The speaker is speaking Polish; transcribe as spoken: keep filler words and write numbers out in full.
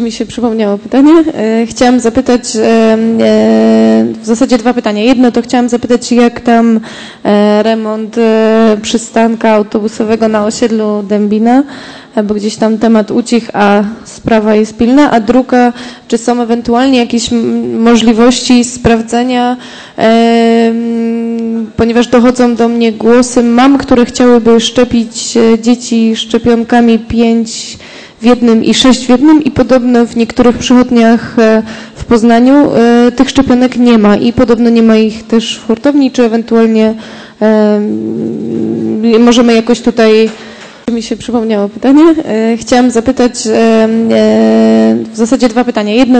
Mi się przypomniało pytanie. Chciałam zapytać, w zasadzie dwa pytania. Jedno to chciałam zapytać, jak tam remont przystanka autobusowego na osiedlu Dębina, bo gdzieś tam temat ucichł, a sprawa jest pilna. A druga, czy są ewentualnie jakieś możliwości sprawdzenia, ponieważ dochodzą do mnie głosy mam, które chciałyby szczepić dzieci szczepionkami pięć w jednym i sześć w jednym i podobno w niektórych przychodniach w Poznaniu tych szczepionek nie ma i podobno nie ma ich też w hurtowni, czy ewentualnie możemy jakoś tutaj... Mi się przypomniało pytanie. Chciałam zapytać w zasadzie dwa pytania. Jedno